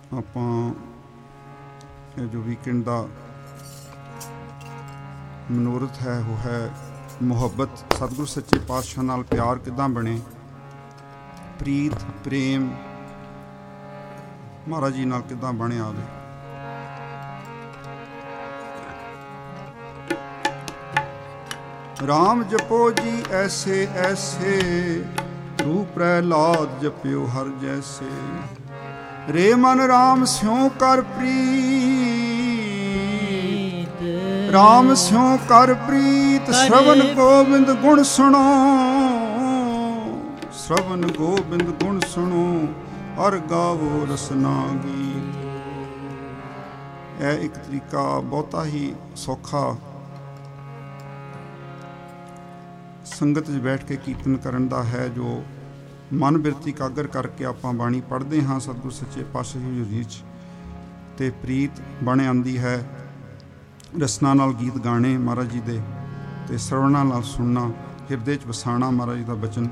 ਆਪਾਂ ਇਹ ਜੋ ਵੀਕਐਂਡ ਦਾ ਮਨੋਰਥ ਹੈ ਉਹ ਹੈ ਮੁਹੱਬਤ, ਸਤਿਗੁਰ ਸੱਚੇ ਪਾਤਸ਼ਾਹ ਨਾਲ ਪਿਆਰ ਕਿੱਦਾਂ ਬਣੇ, ਪ੍ਰੀਤ ਪ੍ਰੇਮ ਮਹਾਰਾਜ ਜੀ ਨਾਲ ਕਿੱਦਾਂ ਬਣਿਆ ਆਵੇ। ਰਾਮ ਜਪੋ ਜੀ ਐਸੇ ਐਸੇ, ਰੂਪ ਪ੍ਰਹਿਲਾਦ ਜਪਿਓ ਹਰ ਜੈਸੇ। ਰੇ ਮਨ ਰਾਮ ਸਿਉ ਕਰ ਪ੍ਰੀਤ, ਰਾਮ ਸਿਉ ਕਰ ਪ੍ਰੀਤ। ਸ਼ਰਵਨ ਗੋਬਿੰਦ ਗੁਣ ਸੁਣੋ, ਸ਼ਰਵਨ ਗੋਬਿੰਦ ਗੁਣ ਸੁਣੋ, ਹਰ ਗਾਵੋ ਰਸਨਾ ਗੀਤ। ਇਹ ਇੱਕ ਤਰੀਕਾ ਬਹੁਤਾ ਹੀ ਸੌਖਾ ਸੰਗਤ 'ਚ ਬੈਠ ਕੇ ਕੀਰਤਨ ਕਰਨ ਦਾ ਹੈ, ਜੋ ਮਨ ਬਿਰਤੀ ਇਕਾਗਰ ਕਰਕੇ ਆਪਾਂ ਬਾਣੀ ਪੜ੍ਹਦੇ ਹਾਂ ਸਤਿਗੁਰ ਸੱਚੇ ਪਾਤਸ਼ਾਹ ਦੀ ਹਜ਼ੂਰੀ 'ਚ, ਅਤੇ ਪ੍ਰੀਤ ਬਣ ਆਉਂਦੀ ਹੈ। ਰਸਨਾ ਨਾਲ ਗੀਤ ਗਾਣੇ ਮਹਾਰਾਜ ਜੀ ਦੇ, ਅਤੇ ਸਰਵਣਾ ਨਾਲ ਸੁਣਨਾ, ਹਿਰਦੇ 'ਚ ਵਸਾਣਾ ਮਹਾਰਾਜ ਜੀ ਦਾ ਬਚਨ।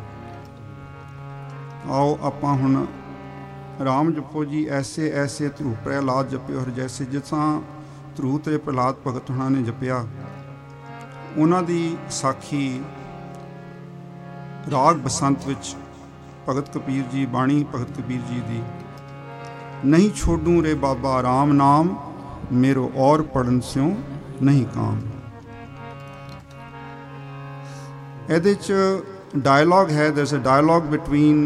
ਆਓ ਆਪਾਂ ਹੁਣ ਰਾਮ ਜਪੋ ਜੀ ਐਸੇ ਐਸੇ, ਧਰੂ ਪ੍ਰਹਿਲਾਦ ਜਪਿਓ ਹਰ ਜੈਸੇ। ਜਿਸ ਤਰ੍ਹਾਂ ਧਰੂ ਤੇ ਪ੍ਰਹਿਲਾਦ ਭਗਤ ਹੋਣਾ ਨੇ ਜਪਿਆ, ਉਹਨਾਂ ਦੀ ਸਾਖੀ ਰਾਗ ਬਸੰਤ ਵਿੱਚ ਭਗਤ ਕਬੀਰ ਜੀ, ਬਾਣੀ ਭਗਤ ਕਬੀਰ ਜੀ ਦੀ। ਨਹੀਂ ਛੋਡੂ ਰੇ ਬਾਬਾ ਰਾਮ ਨਾਮ, ਮੇਰੋ ਔਰ ਪੜਨ ਸਿਉ ਨਹੀਂ ਕਾਮ। ਇਹਦੇ 'ਚ ਡਾਇਲੌਗ ਹੈ, there's a dialogue between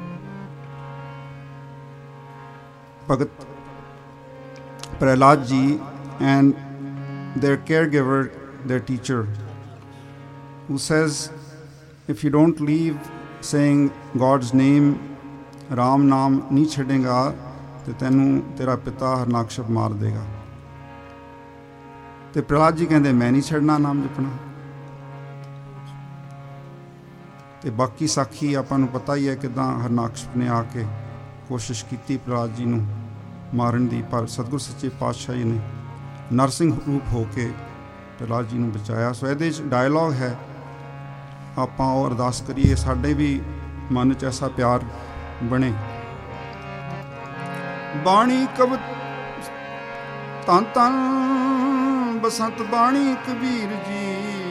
ਭਗਤ ਪ੍ਰਹਿਲਾਦ ਜੀ and their caregiver, their teacher, who says, if you don't leave saying God's name, Ram ਨਾਮ ਨਹੀਂ ਛੱਡੇਗਾ ਤੇ ਤੈਨੂੰ ਤੇਰਾ ਪਿਤਾ ਹਰਨਾਕਸ਼ਪ ਮਾਰ ਦੇਗਾ। ਤੇ ਪ੍ਰਹਿਲਾਦ ਜੀ ਕਹਿੰਦੇ ਮੈਂ ਨਹੀਂ ਛੱਡਣਾ ਨਾਮ ਜਪਣਾ। ਤੇ ਬਾਕੀ ਸਾਖੀ ਆਪਾਂ ਨੂੰ ਪਤਾ ਹੀ ਹੈ ਕਿੱਦਾਂ ਹਰਨਾਕਸ਼ਪ ਨੇ ਆ ਕੇ ਕੋਸ਼ਿਸ਼ ਕੀਤੀ ਪ੍ਰਹਿਲਾਦ ਜੀ ਨੂੰ ਮਾਰਨ ਦੀ, ਪਰ ਸਤਿਗੁਰ ਸੱਚੇ ਪਾਤਸ਼ਾਹ ਜੀ ਨੇ ਨਰਸਿੰਘ ਰੂਪ ਹੋ ਕੇ ਪ੍ਰਹਿਲਾਦ ਜੀ ਨੂੰ ਬਚਾਇਆ। ਸੋ ਇਹਦੇ 'ਚ ਡਾਇਲੌਗ ਹੈ, ਆਪਾਂ ਉਹ ਅਰਦਾਸ ਕਰੀਏ ਸਾਡੇ ਵੀ ਮਨ 'ਚ ਐਸਾ ਪਿਆਰ ਬਣੇ। ਬਾਣੀ ਕਵਿ ਧੰਨ ਧੰਨ ਬਸੰਤ ਬਾਣੀ ਕਬੀਰ ਜੀ,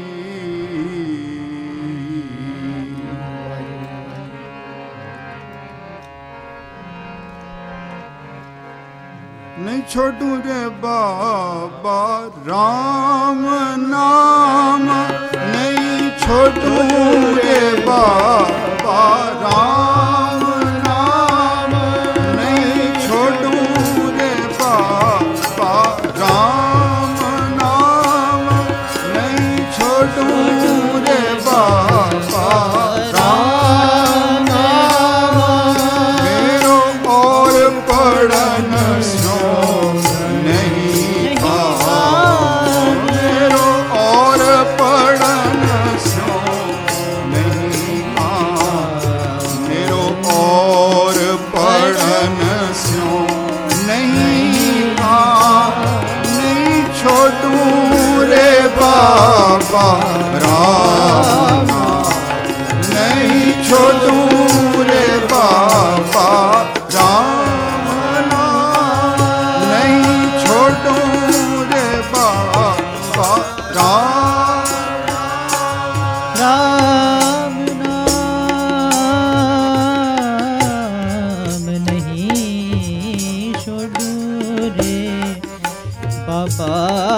ਨਹੀਂ ਛੋਡੂ ਰੇ ਬਾਬਾ ਰਾਮ ਨਾਮ, ਨਹੀਂ ਛੋਡੂ ਰੇ ਬਾਬਾ ਰਾਮ ਨਾਮ, ਨਹੀਂ ਛੋਡੂ ਰੇ ਬਾਬਾ ਰਾਮ ਨਾਮ, ਨਹੀਂ ਛੋਡੂ ਰੇ ਬਾਬਾ ਰਾਮ ਨਾਮ। ਮੇਰੋ ਔਰ ਪੜਨ ਬਾਬਾ ਰਾਮ ਨਹੀਂ ਛੋਡੂ ਰੇ ਬਾਬਾ ਰਾਮ ਨਾਮ, ਨਹੀਂ ਛੋਡੂ ਰੇ ਬਾਬਾ ਰਾਮ ਨਾਮ, ਨਹੀਂ ਛੋਡੂ ਰੇ ਬਾਬਾ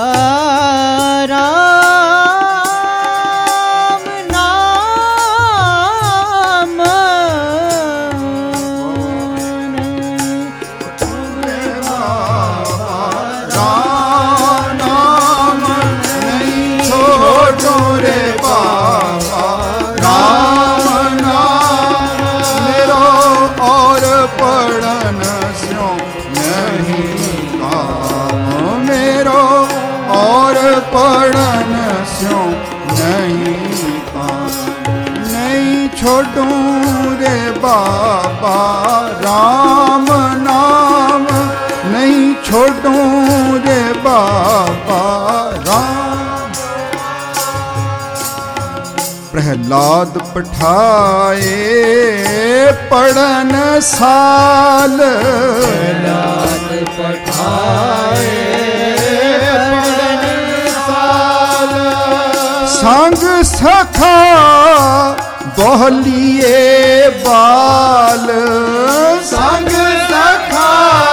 ਪੜਨ ਸਿਉ ਨਹੀਂ ਕਾਮ। ਨਹੀਂ ਛੋਡੂ ਰੇ ਬਾਬਾ ਰਾਮ ਨਾਮ, ਨਹੀਂ ਛੋਡੂ ਰੇ ਬਾਬਾ ਰਾਮ। ਪ੍ਰਹਿਲਾਦ ਪਠਾਏ ਪੜਨ ਸਾਲ, ਪ੍ਰਹਿਲਾਦ पठाए पड़न साल। संग सखा बोलिए बाल, संग सखा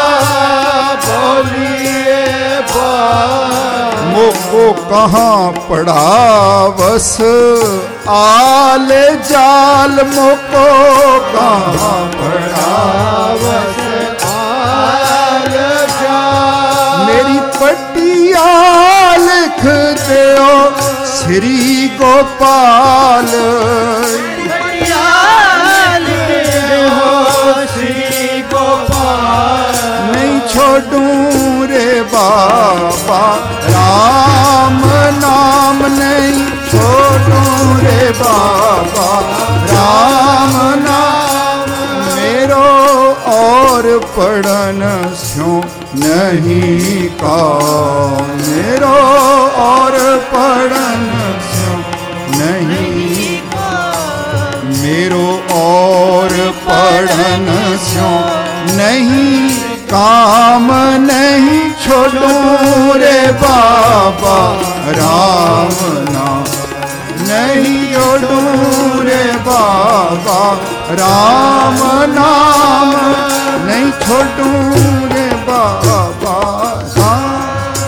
बोलिए बाल। मोको कहाँ पड़ावस आल जाल, मोको कहाँ पड़ावस आल जाल। मेरी पटिया लिख दो श्री गोपाल, पटिया लिख दो श्री गोपाल। नहीं छोड़ूं रे बाबा राम नाम, नहीं छोड़ूं रे बाबा राम नाम। मेरो और पढ़न स्यों नहीं का, मेरो और पढ़न स्यों नहीं, मेरो और पढ़न स्यों नहीं काम। नहीं छोड़ूं रे बाबा राम नाम, नहीं छोड़ूं रे बाबा राम नाम, नहीं छोड़ूं रे बाबा राम।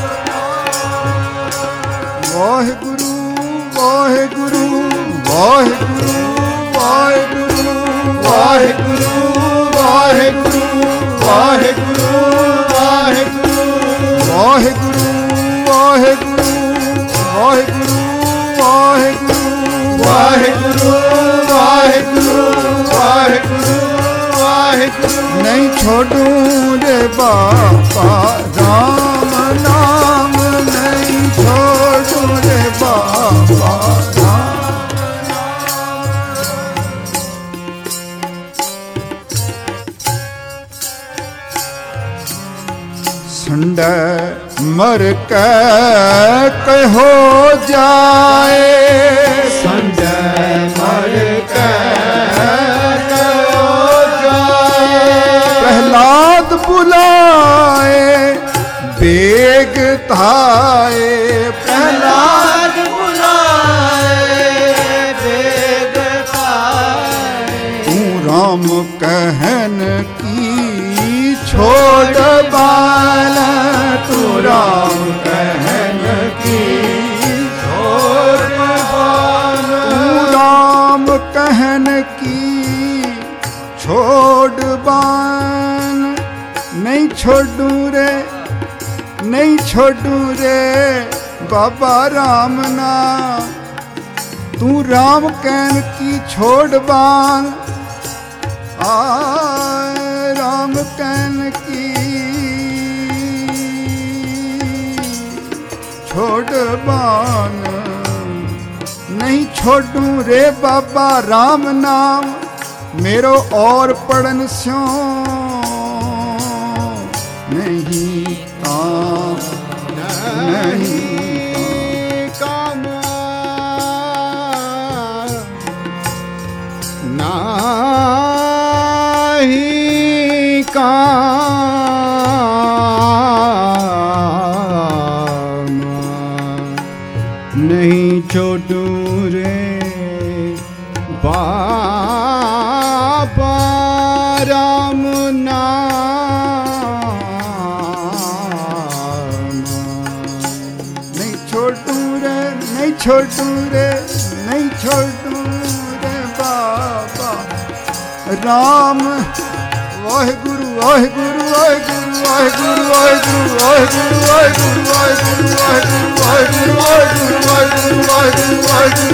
वाहेगुरु वाहेगुरु वाहेगुरु वाहेगुरु वाहेगुरु वाहेगुरु वाहेगुरु वाहेगुरु वाहेगुरु वाहेगुरु वाहेगुरु वाहेगुरु वाहेगुरु वाहेगुरु वाहेगुरु। नहीं छोड़ूं रे बाबा राम नाम, नहीं छोड़ूं रे बाबा राम। संडे मर के कहो जाए, संजय मर के कहो जाए। प्रहलाद बुलाए बेग थाए, प्रहलाद बुलाए बेग थाए। तू राम कहन की छोड़ बाल, तू राम कहन की छोड़ बाल। तू राम कहन की छोड़ बाल। नहीं छोड़ूं रे, नहीं छोड़ूं रे बाबा राम ना, तू राम कहन की छोड़ बाल। आय राम कहन की छोड़ बान, नहीं छोड़ूं रे बाबा राम नाम, मेरो और पढ़न स्यों नहीं काम, नहीं काम नाही काम। नहीं छोड़ूं रे बाबा राम नाम। नहीं छोड़ूं रे, नहीं छोड़ूं रे, नहीं छोड़ूं रे बाबा राम। वाहेगुरु वाहेगुरु वाहेगुरु वाहेगुरु वाहेगुरु वाहेगुरु वाहेगुरु वाहेगुरु वाहेगुरु वाहेगुरु वाहेगुरु वाहेगुरु वाहेगुरु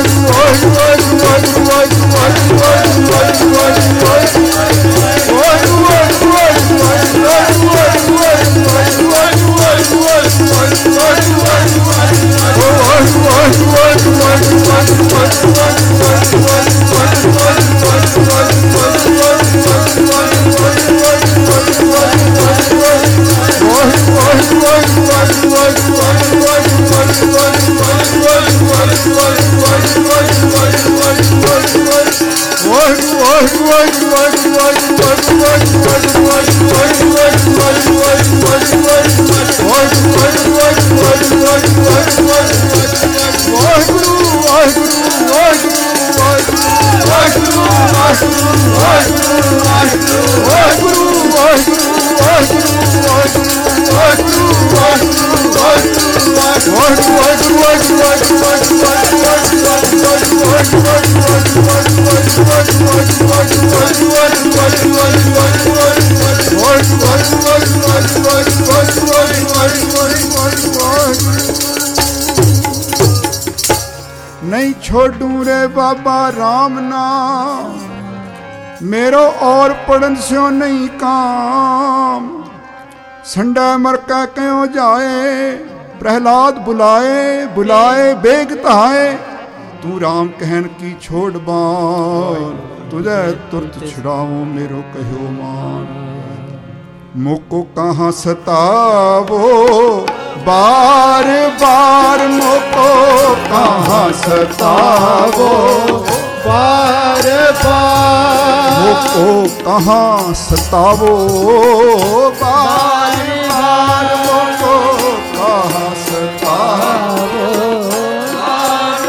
नहीं छोड़ू रे बाबा राम नाम, मेरो और पढ़न स्यो नहीं काम। संडा मर का क्यों जाए, प्रहलाद बुलाए बुलाए बेग तहाए। तू राम कहन की छोड़ बार, तुझे तुरत छुड़ाऊं मेरो कहो मान। मोको कहाँ सतावो बार बार, मोको कहाँ सतावो बार बार, मोको कहाँ सतावो बार बार, मोको कहाँ सतावो बार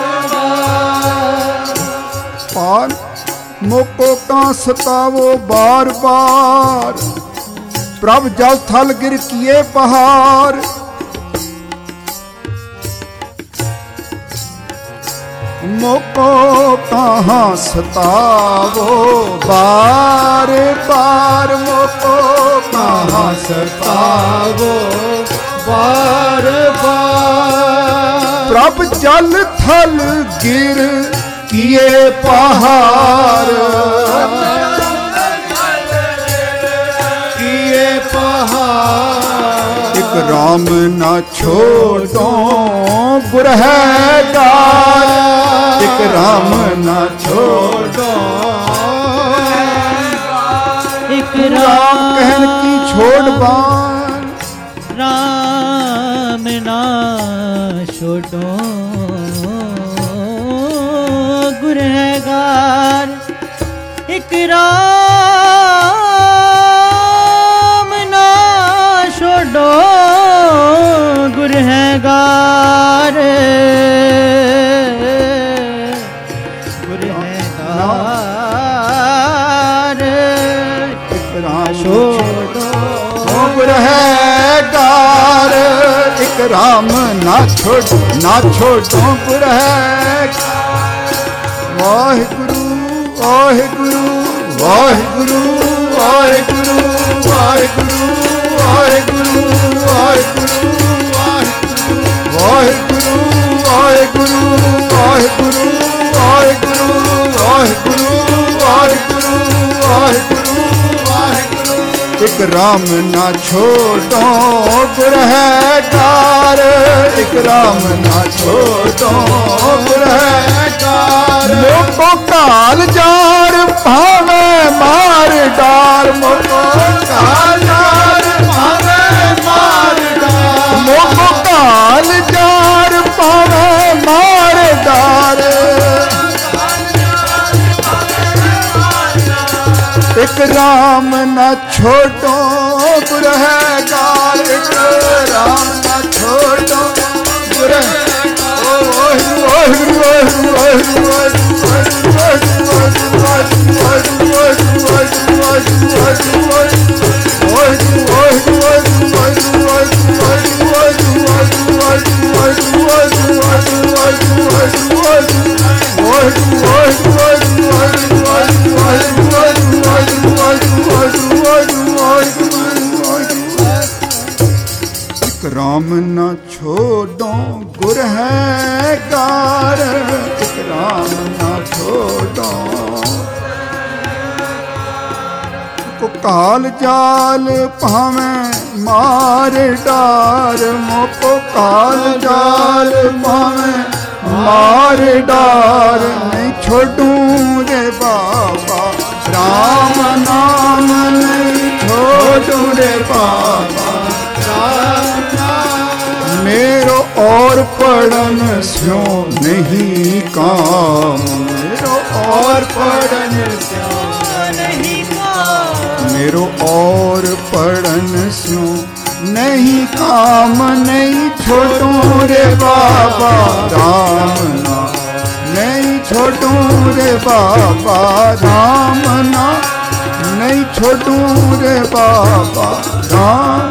बार, मोको कहाँ सतावो बार बार। प्रभ जल थल गिर किए पहाड़, मोको कहाँ सतावो बार बार, मोको कहाँ सतावो बार बार। प्रभ जल थल गिर किए पहाड़, किए पहाड़। एक राम ना छोड़ो गुरहगार, एक राम ना छोड़ो, एक राम कहन की छोड़ बान। राम ना छोड़ो गुरहगार, एक राम ना छोड़ो गुरहगार। गुरहगार, एक राम ना छोड़ो, ना छोड़ो गुरहगार। वाहिगुरु वाहिगुरु वाहिगुरु वाहिगुरु वाहिगुरु वाहिगुरु वाहिगुरु वाहिगुरु वाहिगुरु वाहिगुरु वाहिगुरु वाहिगुरु वाहिगुरु वाहिगुरु वाहिगुरु। एक राम ना छोड़ो गुरहगार, एक राम ना छोड़ो गुरहगार। मोको काल जार भावे मार डार, मोको काल जार भावे मार डार, मोको काल जार भावे मार डार। एक राम ना छोड़ो गुरहगार, एक राम ना छोड़ो राम न छोड़ो गुर है गार, एक राम न छोड़ो को काल जाल भावें मार डार, मोको काल जाल भावें मार डार, नहीं छोड़ूं रे बाबा राम नाम, नहीं छोड़ूं रे बाबा राम नाम। मेरो और पढ़न स्यो नहीं काम, मेरो और पढ़न स्यो नहीं काम, मेरो और पढ़न स्यो नहीं काम, नहीं छोड़ूं रे बाबा राम नाम, नहीं छोड़ूं रे बाबा राम नाम, नहीं छोड़ूं रे बाबा राम।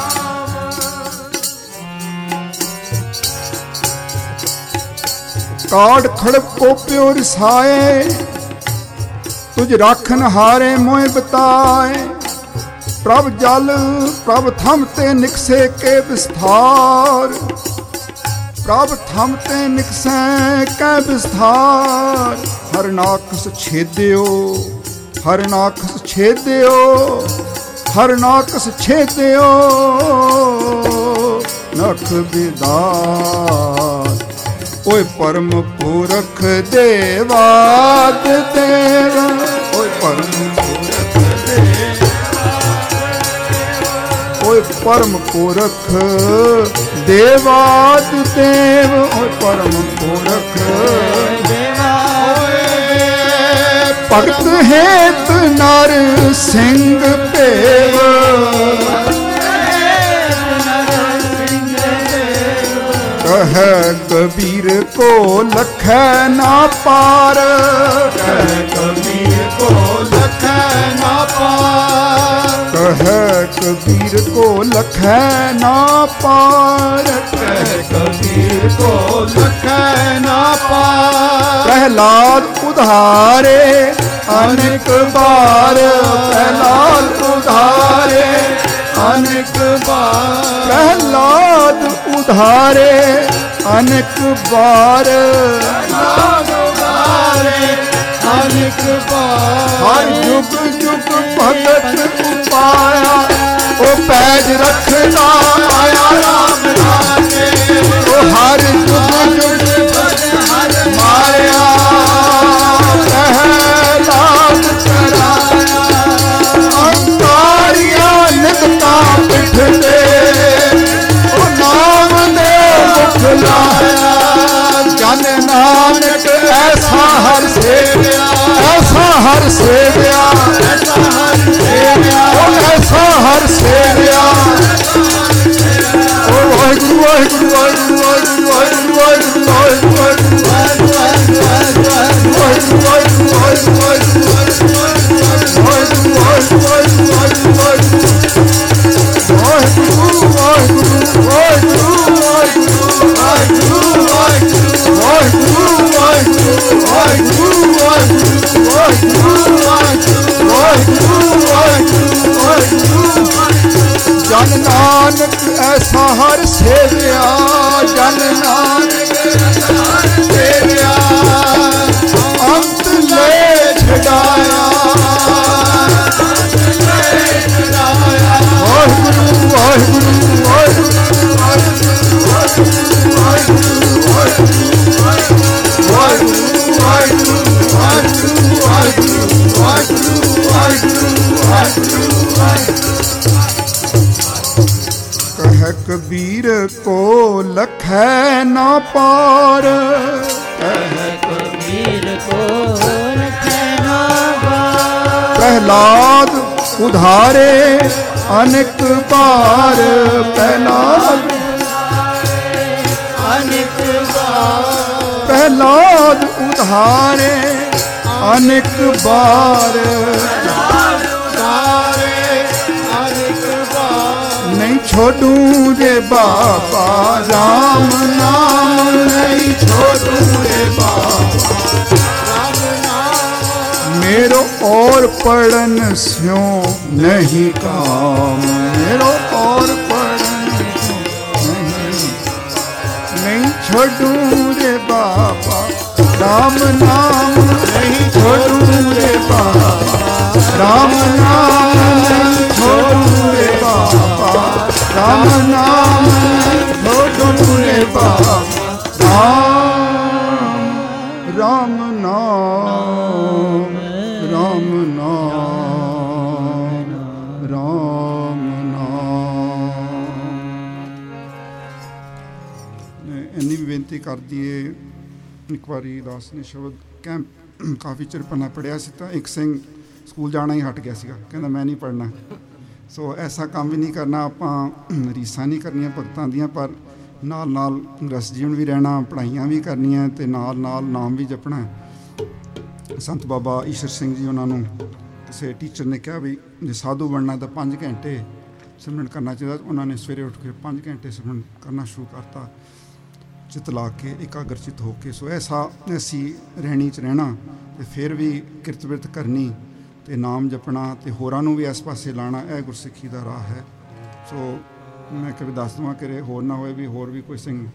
काट खड़प को प्योर साए, तुझ राखन हारे मोह बताए, प्रभ जल प्रभ थमते निकसे के विस्तार, प्रभ थमते निकसे के विस्तार। हर नाकस छेद्यो, हर नाकस छेद्यो, हर नाकस छेद्यो नख विदार। ओए परम पुरख देवाद देव, ओए परम पुरख देव, ओए परम पुरख देवाद देव, ओए परम पुरख भगत हेत नर सिंह पेव, कह कबीर को लखै ना पार, कह कबीर को लखै ना पार, कह कबीर को लखै ना पार, कह कबीर को लखै ना पार। प्रहलाद उधारे अनेक बार, प्रहलाद उधारे अनेक बार, प्रहलाद उधारे अनेक बार, प्रहलाद उधारे अनेक बार। हर युग युग भगत उपाया, ओ पैज रखना आया राम नामे, ओ हर युग युग भगत माया प्रहलाद कराया। अंकारिया निकता पिठते, ओ नाम दे मुख लाया, जन नानक ऐसा हर सेव्या, ऐसा हर सेव्या, ऐसा हर सेव्या, ओ ऐसा हर सेव्या। ओ वाहिगुरु वाहिगुरु वाहिगुरु वाहिगुरु वाहिगुरु वाहिगुरु वाहिगुरु जन नानक ऐसा हर सेव्या, जन नानक ऐसा हर सेव्या, अंत ले छड़ाया, वाहिगुरु वाहिगुरु वाहिगुरु कह कबीर को लखै ना पार, कह कबीर को लखै ना पार। प्रहलाद उधारे अनेक बार, प्रहलाद अनेक बार, प्रहलाद उधारे अनेक बार, नहीं छोड़ूं रे बाबा राम नाम, नहीं छोड़ूं रे बाबा राम नाम। मेरो और पढ़न स्यों नहीं काम, मेरो और पढ़न स्यों छोड़ू रे बाबा, राम नाम नहीं छोड़ू रे बाबा, राम नाम नहीं छोड़ू रे बाबा, राम नाम नहीं छोड़ू रे बाबा, राम नाम, राम नाम, राम नाम। ਇੰਨੀ ਵੀ ਬੇਨਤੀ ਕਰ ਦਈਏ, ਇੱਕ ਵਾਰੀ ਦਾਸ ਨੇ ਸ਼ਬਦ ਕੈਂਪ ਕਾਫੀ ਚਿਰ ਪਹਿਲਾਂ ਪੜ੍ਹਿਆ ਸੀ ਤਾਂ ਇੱਕ ਸਿੰਘ ਸਕੂਲ ਜਾਣਾ ਹੀ ਹਟ ਗਿਆ ਸੀਗਾ, ਕਹਿੰਦਾ ਮੈਂ ਨਹੀਂ ਪੜ੍ਹਨਾ। ਸੋ ਐਸਾ ਕੰਮ ਵੀ ਨਹੀਂ ਕਰਨਾ, ਆਪਾਂ ਰੀਸਾਂ ਨਹੀਂ ਕਰਨੀਆਂ ਭਗਤਾਂ ਦੀਆਂ, ਪਰ ਨਾਲ ਨਾਲ ਰਸ ਜੀਵਨ ਵੀ ਰਹਿਣਾ, ਪੜ੍ਹਾਈਆਂ ਵੀ ਕਰਨੀਆਂ ਅਤੇ ਨਾਲ ਨਾਲ ਨਾਮ ਵੀ ਜਪਣਾ। ਸੰਤ ਬਾਬਾ ਈਸ਼ਰ ਸਿੰਘ ਜੀ, ਉਹਨਾਂ ਨੂੰ ਕਿਸੇ ਟੀਚਰ ਨੇ ਕਿਹਾ ਵੀ ਜੇ ਸਾਧੂ ਬਣਨਾ ਤਾਂ 5 ਘੰਟੇ ਸਿਮਰਨ ਕਰਨਾ ਚਾਹੀਦਾ। ਉਹਨਾਂ ਨੇ ਸਵੇਰੇ ਉੱਠ ਕੇ 5 ਘੰਟੇ ਸਿਮਰਨ ਕਰਨਾ ਸ਼ੁਰੂ ਕਰਤਾ, ਚਿੱਤ ਲਾ ਕੇ, ਇਕਾਗਰਚਿਤ ਹੋ ਕੇ। ਸੋ ਐਸਾ ਅਸੀਂ ਰਹਿਣੀ 'ਚ ਰਹਿਣਾ ਅਤੇ ਫਿਰ ਵੀ ਕਿਰਤ ਬਿਰਤ ਕਰਨੀ ਅਤੇ ਨਾਮ ਜਪਣਾ ਅਤੇ ਹੋਰਾਂ ਨੂੰ ਵੀ ਇਸ ਪਾਸੇ ਲਾਉਣਾ, ਇਹ ਗੁਰਸਿੱਖੀ ਦਾ ਰਾਹ ਹੈ। ਸੋ ਮੈਂ ਕਦੇ ਦੱਸ ਦੇਵਾਂ ਕਿ ਹੋਰ ਨਾ ਹੋਏ ਵੀ ਹੋਰ ਵੀ ਕੋਈ ਸਿੰਘ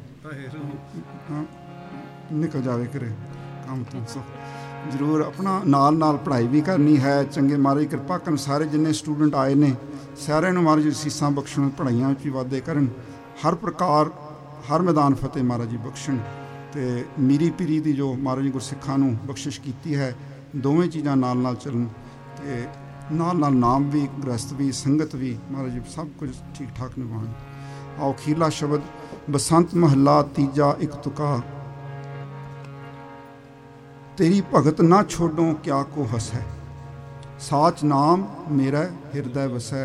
ਨਿਕਲ ਜਾਵੇ ਕਰੇ ਕੰਮ ਤੋਂ। ਸੋ ਜ਼ਰੂਰ ਆਪਣਾ ਨਾਲ ਨਾਲ ਪੜ੍ਹਾਈ ਵੀ ਕਰਨੀ ਹੈ। ਚੰਗੇ ਮਹਾਰਾਜ ਕਿਰਪਾ ਕਰਨ, ਸਾਰੇ ਜਿੰਨੇ ਸਟੂਡੈਂਟ ਆਏ ਨੇ ਸਾਰਿਆਂ ਨੂੰ ਮਹਾਰਾਜ ਅਸੀਸਾਂ ਬਖਸ਼ਣ, ਪੜ੍ਹਾਈਆਂ ਵਿੱਚ ਵੀ ਵਾਧੇ ਕਰਨ, ਹਰ ਪ੍ਰਕਾਰ ਹਰ ਮੈਦਾਨ ਫਤਿਹ ਮਹਾਰਾਜ ਜੀ ਬਖਸ਼ਣ। ਅਤੇ ਮੀਰੀ ਪੀਰੀ ਦੀ ਜੋ ਮਹਾਰਾਜ ਗੁਰਸਿੱਖਾਂ ਨੂੰ ਬਖਸ਼ਿਸ਼ ਕੀਤੀ ਹੈ, ਦੋਵੇਂ ਚੀਜ਼ਾਂ ਨਾਲ ਨਾਲ ਚੱਲਣ ਅਤੇ ਨਾਲ ਨਾਲ ਨਾਮ ਵੀ, ਗ੍ਰਸਤ ਵੀ, ਸੰਗਤ ਵੀ ਮਹਾਰਾਜ ਜੀ ਸਭ ਕੁਝ ਠੀਕ ਠਾਕ ਨਿਭਾਉਣ। ਆਓ ਅਖੀਰਲਾ ਸ਼ਬਦ, ਬਸੰਤ ਮਹੱਲਾ ਤੀਜਾ, ਇੱਕ ਤੁਕਾ। तेरी भगत ना छोड़ो क्या को हसै, साच नाम मेरा हिरदै वसै।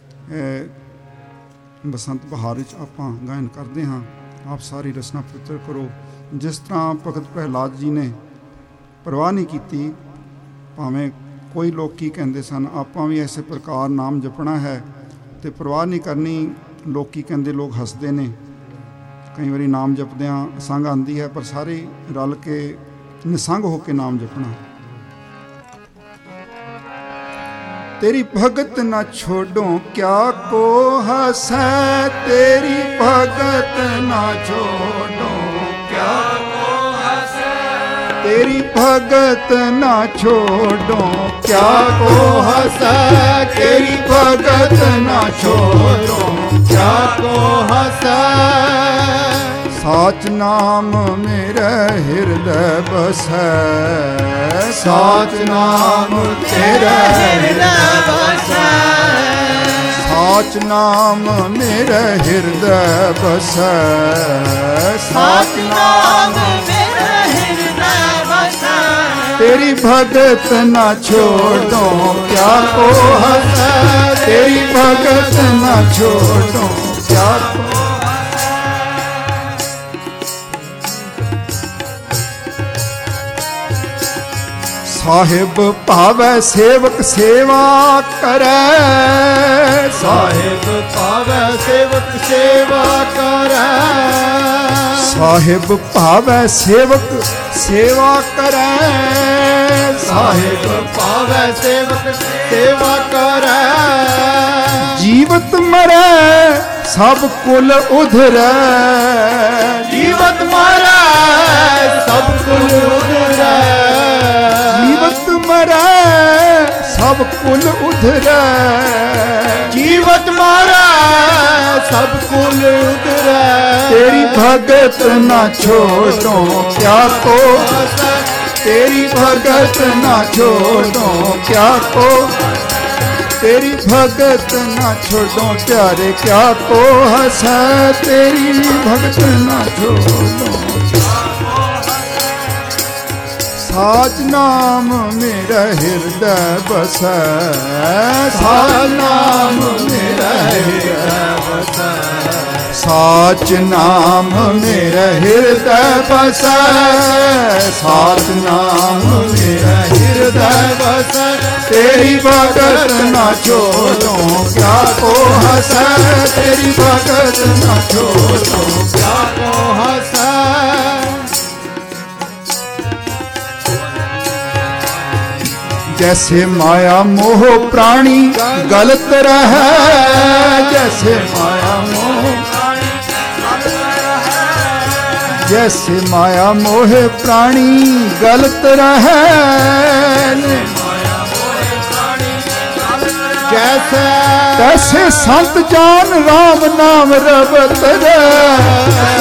बसंत बहार आप गायन करते हाँ, आप सारी रचना पवित्र करो। जिस तरह भगत प्रहलाद जी ने परवाह नहीं की, भावें कोई लोग की कहते सन, आप भी इस प्रकार नाम जपना है तो परवाह नहीं करनी। लोग की कहते, लोग हसते ने, कई बार नाम जपद्या संग आती है, पर सारे रल के निसंग होके नाम जपना। तेरी भगत ना छोड़ो क्या को हसै, तेरी भगत ना छोड़ो क्या को हसै, तेरी भगत ना छोड़ो क्या को हसै, तेरी भगत ना छोड़ो क्या को हसै। साच नाम मेरे हृदय बसै, साच नाम तेरे हृदय बसै, साच नाम मेरे हृदय बसै, साच नाम मेरे हृदय बसै। तेरी भगत ना छोड़ो क्या को हसै, तेरी भगत ना छोड़ो क्या को। साहिब भावै सेवक सेवा करे, साहिब भावै सेवक सेवा करे, साहिब भावै सेवक सेवा करे, साहिब भावै सेवक सेवा करे। जीवत मरै सब कुल उधरै, जीवत मरै सब कुल उधरै, जीवत मरै सब कुल उधरै, जीवत मरै सब कुल उधरै। तेरी भगत ना छोड़ो क्या को हसै, तेरी भगत ना छोड़ो क्या को, तेरी भगत ना छोड़ो प्यारे क्या को हसै, तेरी भगत ना छोड़ो। साच नाम मेरा हृदय बसै, साच नाम मेरा हृदय बसै, साच नाम मेरा हृदय बसै, साच नाम मेरा हृदय बसै। तेरी भगत ना छोड़ो क्या को हसै, तेरी भगत ना छोड़ो क्या को हसै। जैसे माया मोह प्राणी गलत रहे, जैसे माया मोह प्राणी गलत रहे, जैसे माया मोहे प्राणी गलत रहे जैसे तैसे संत जान राम नाम रवत रहे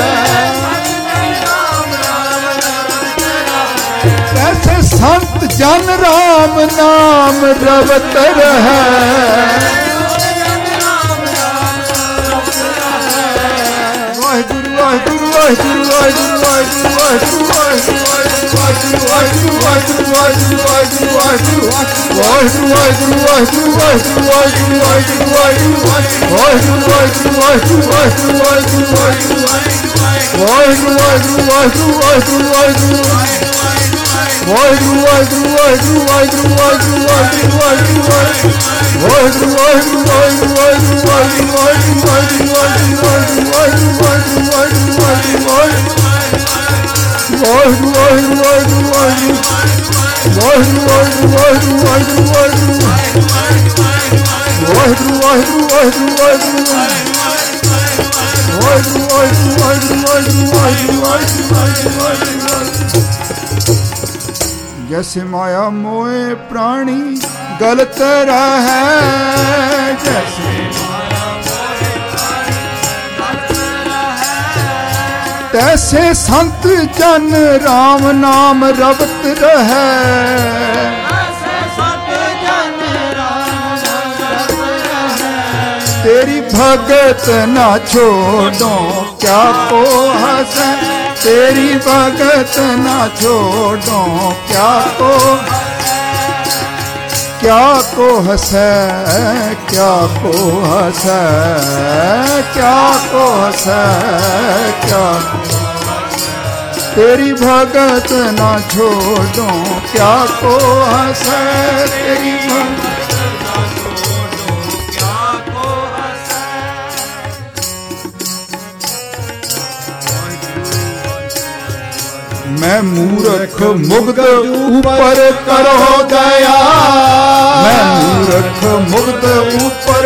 तैसे संत जन राम नाम रवत रहे वाहिगुरु वाहिगुरु वाहिगुरु वाहिगुरु वाहिगुरु वाहिगुरु वाहिगुरु वाहिगुरु वाहिगुरु वाहिगुरु वाहिगुरु वाहिगुरु वाहिगुरु वाहिगुरु वाहिगुरु जैसे माया मोए प्राणी गलत रहे जैसे तैसे संत जन राम नाम रवत रहे तेरी भगत ना छोड़ो क्या को हंसे तेरी भगत ना छोड़ो क्या को हंसे क्या को हंसे क्या को हंसे क्या तेरी भगत ना छोड़ो क्या को हंसे तेरी भगत मैं मूर्ख मुग्ध ऊपर करो दया मैं मूर्ख मुग्ध ऊपर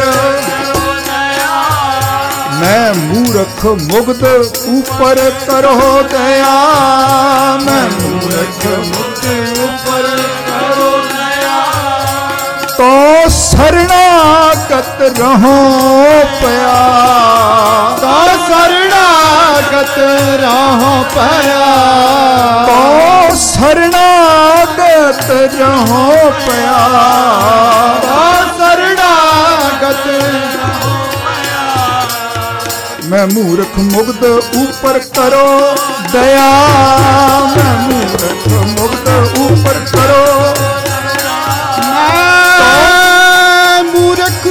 मैं मूर्ख मुग्ध ऊपर करो दया मैं मूर्ख मुग्ध ऊपर करो दया तो शरणागत रहो पया तो शरणागत रहो पया तो शरणागत रहो पया तो शरणागत मैं मूर्ख मुग्ध ऊपर करो दया मैं मूर्ख मुग्ध ऊपर करो मूर्ख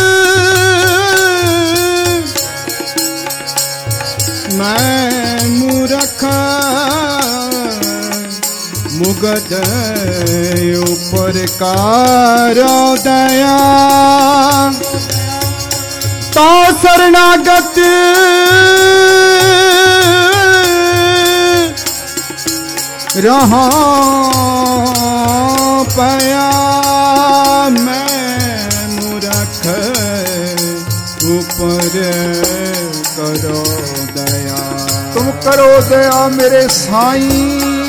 मैं मूर्ख मुगद ऊपर करो दया तो शरणागत रहो पया मैं मूर्ख ऊपर करो दया तुम करो दया मेरे साईं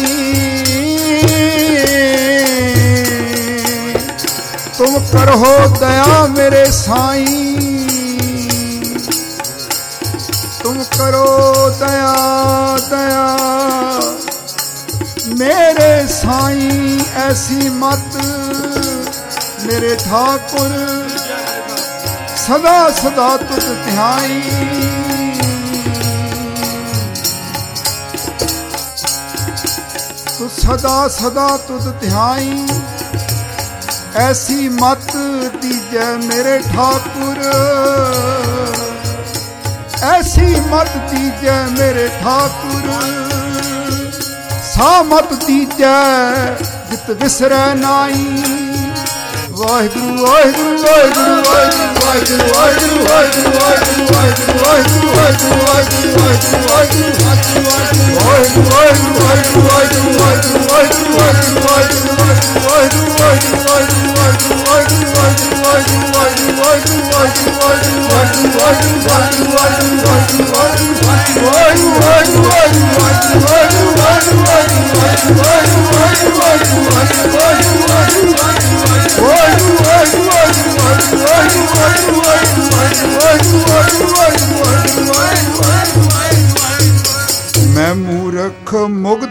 तुम करो दया मेरे साईं तुम करो दया दया मेरे साईं ऐसी मत मेरे ठाकुर सदा सदा तुझ ध्याई तू सदा सदा तुझ ध्याई ऐसी मत दीजै मेरे ठाकुर ऐसी मत दीजै मेरे ठाकुर सा मत दीजै जित विसरै नाई वाहिगुरु वाहिगुरु वाहिगुरु वाहिगुरु वाहिगुरु वाहिगुरु वाहिगुरु वाहिगुरु वाहिगुरु वाहिगुरु वाहिगुरु वाहिगुरु